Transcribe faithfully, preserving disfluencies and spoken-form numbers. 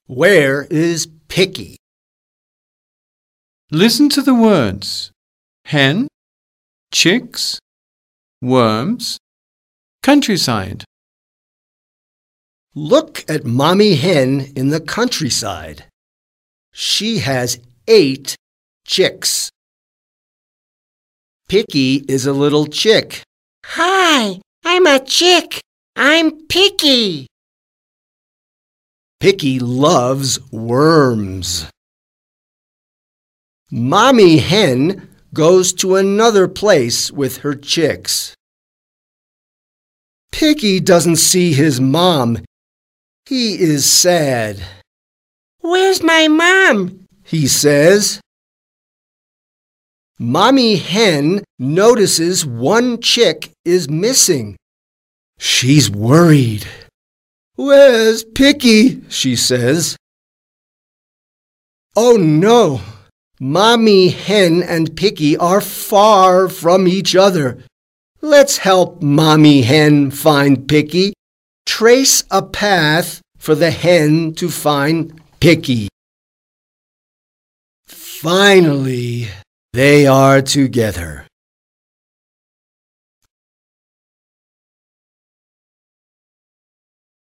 Where is Picky? Listen to the words hen, chicks, worms, countryside. Look at Mommy Hen in the countryside. She has eight chicks. Picky is a little chick. Hi, I'm a chick. I'm Picky. Picky loves worms. Mommy Hen goes to another place with her chicks. Picky doesn't see his mom. He is sad. Where's my mom? He says. Mommy Hen notices one chick is missing. She's worried. Where's Picky? She says. Oh no! Mommy Hen and Picky are far from each other. Let's help Mommy Hen find Picky. Trace a path for the hen to find Picky. Finally, they are together.